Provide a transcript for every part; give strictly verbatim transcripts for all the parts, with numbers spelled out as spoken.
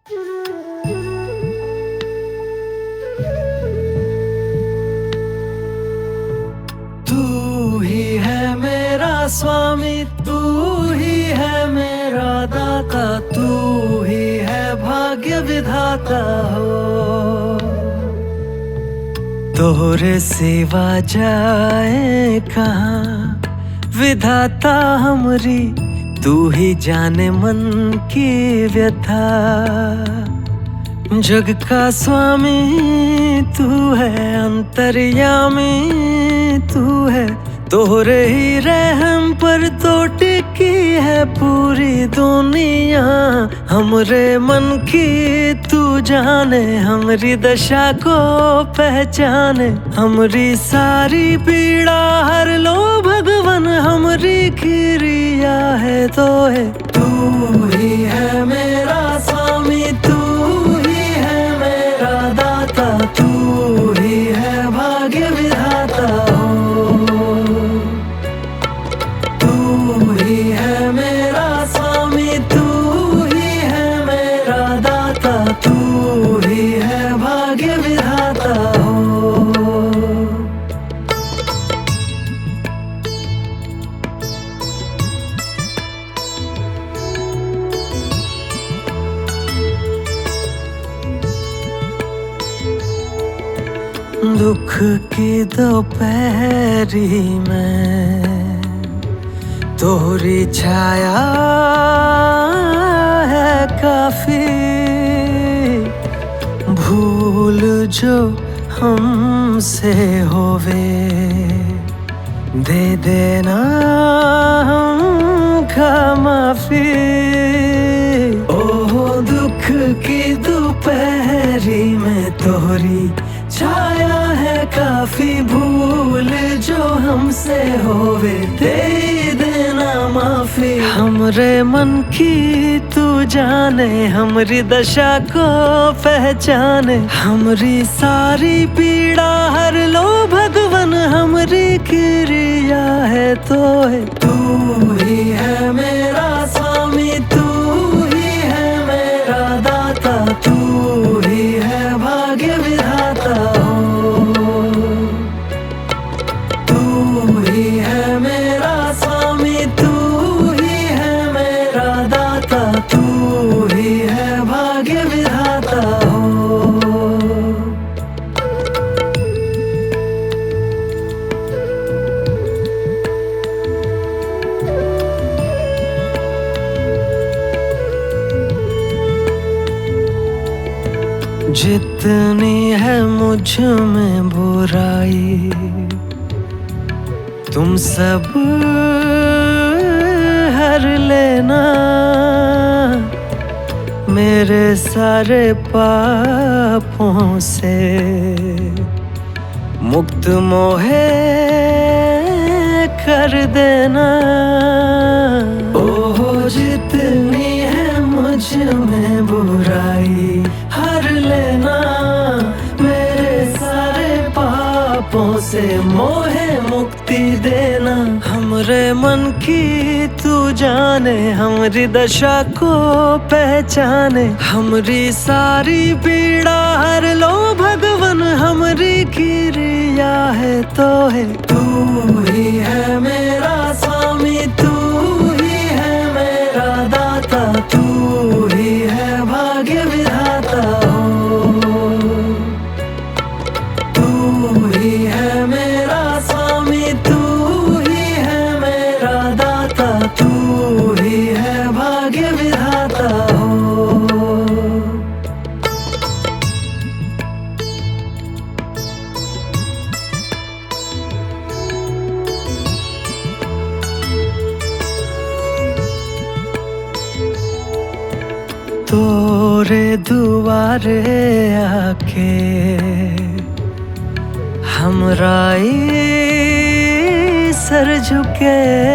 तू ही है मेरा स्वामी, तू ही है मेरा दाता, तू ही है भाग्य विधाता हो। तोरे सिवा जाए कहाँ विधाता हमरी, तू ही जाने मन की व्यथा। जग का स्वामी तू है, अंतर्यामी तू है, तोरे ही रहम पर तो टिकी है पूरी दुनिया। हमरे मन की तू जाने, हमरी दशा को पहचाने, हमरी सारी पीड़ा हर लो भगवन, हमरी क्रिया है तो है। तू ही है मेरा स्वामी, तू ही है मेरा दाता, तू ही है भाग्य विधाता हो। तू ही है मेरा स्वामी, तू ही है मेरा दाता, तू ही है भाग्य विधाता हो। दुख की दोपहरी में तोरी छाया है काफी, भूल जो हमसे होवे दे देना हमका माफी। ओहो दुख की दोपहरी में तोरी छाया है काफी, भूल जो हमसे होवे दे देना माफी। हमरे मन की तू जाने, हमरी दशा को पहचाने, हमरी सारी पीड़ा हर लो भगवन, हमरी क्रिया है तो है। तू ही है मेरा स्वामी, तू ही है मेरा दाता, तू ही है भाग्य विधाता हो। तू ही है मेरा स्वामी, तू ही है मेरा दाता, तू ही है भाग्य विधाता हो। जितनी है मुझ में बुराई, तुम सब हर लेना, मेरे सारे पापों से मुक्त मोहे कर देना। ओहो जितनी है मुझ में बुराई हर लेना, मेरे सारे पापों से मोहे मुक्ति देना। हमरे मन की तू जाने, हमरी दशा को पहचाने, हमरी सारी पीड़ा हर लो भगवन, हमरी क्रिया है तो है। तू ही है मेरा स्वामी, तू ही है मेरा दाता, तू ही है भाग्य विधाता हो। तू ही है मेरा स्वामी, तू ही है मेरा दाता, तू ही है भाग्य विधाता हो। तोरे दुआरे आके हमरा सर झुके,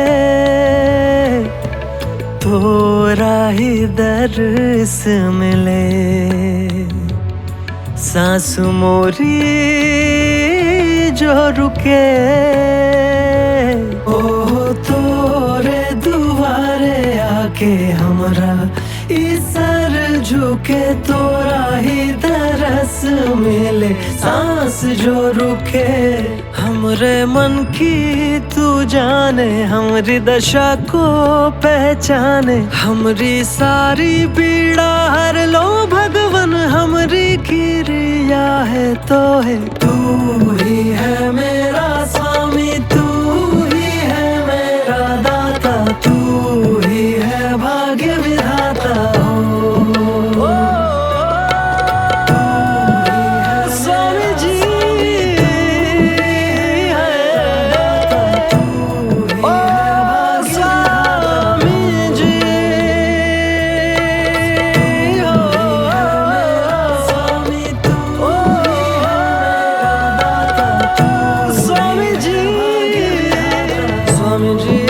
तोरा ही दर्श मिले, सांस मोरी जो रुके। ओ तोरे दुआरे आके हमरा सर झुके तो राही तरस मिले, सांस जो रुके हमरे मन की तू जाने, हमरी दशा को पहचाने। हमरी सारी पीड़ा हर लो भगवन, हमरी क्रिया है तो है। तू ही है मेरा स्वामी, तू ही है मेरा दाता, तू ही है भाग्य विधाता हो। Swami Ji,